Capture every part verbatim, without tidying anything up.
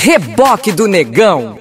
Reboque do Negão.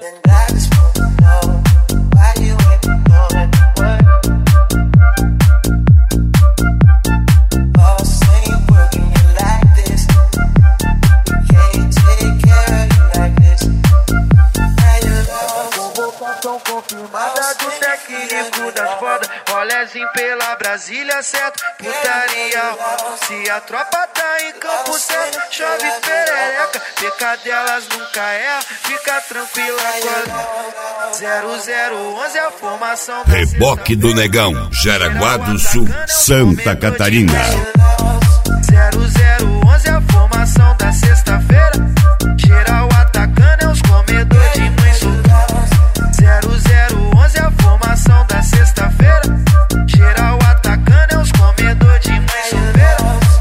Confirmada do técnico das fodas, rolezinho pela Brasília, certo? Putaria, se a tropa tá em campo certo, chove perereca, pecadelas nunca erra, fica tranquila agora. zero zero onze a formação. Reboque do Negão, Jaraguá do Sul, Santa Catarina. zero zero onze a formação da sexta-feira, geral atacando é os comedores de mãe solteira. zero zero onze a formação da sexta-feira, geral atacando é os comedores de mãe solteira.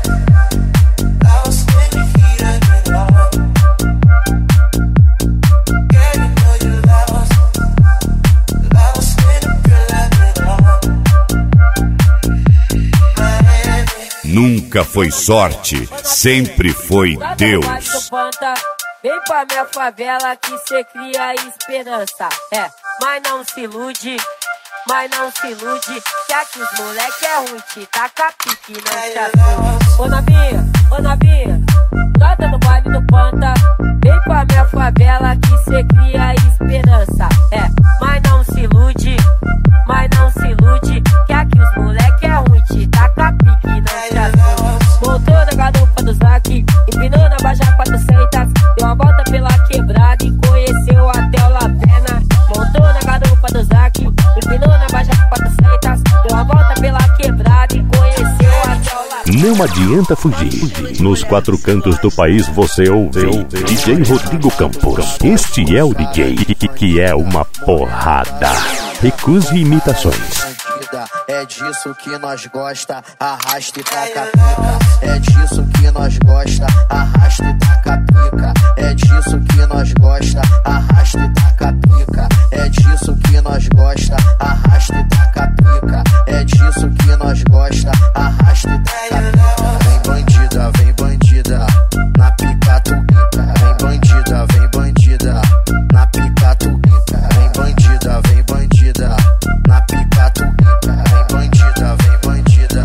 Nunca foi sorte, sempre foi Deus. Vem pra minha favela que cê cria esperança. É, mas não se ilude, mas não se ilude, que aqui os moleque é ruim, te taca pique, não te assuste. Ô novinha, ô novinha, brota no baile do Panta. Vem pra minha favela que cê cria esperança. É, mas não se ilude, mas não se ilude, que aqui os moleque é ruim, te taca pique, não te assuste. Voltou na garupa do Zac, empinou na baixa quatrocentos, deu uma volta pela quebrada e conheceu até o Lapena. Montou na garupa do Zac, empinou na baixa quatrocentos, deu uma volta pela quebrada e conheceu até o Lapena. Não adianta fugir. Nos quatro cantos do país você ouve D J Rodrigo Campos. Este é o D J que é uma porrada. Recuse imitações. É disso que nós gosta, arrasta e taca pica. É disso que nós gosta, arrasta e taca pica. É disso que nós gosta, arrasta e taca pica. É disso que nós gosta, arrasta e taca pica. É disso que nós gosta, arrasta e taca pica. Vem bandida, vem bandida, na pica tu pica. Vem bandida, vem bandida, na pica tu pica. Vem bandida, vem bandida, na pica tu pica. Vem bandida, vem bandida.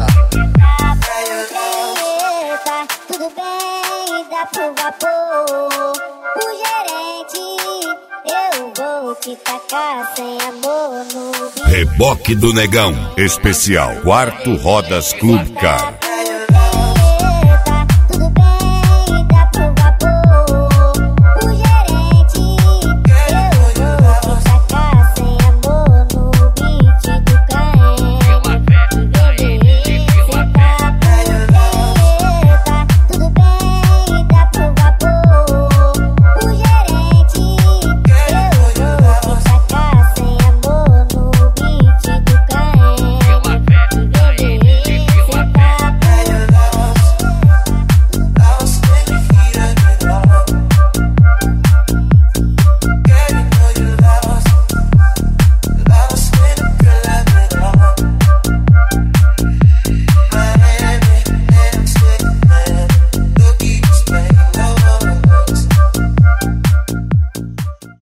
Eita, tudo bem, dá pro vapor. O gerente, eu vou te tacar sem amor no bico. Reboque do Negão, especial Quarto Rodas Clube Car.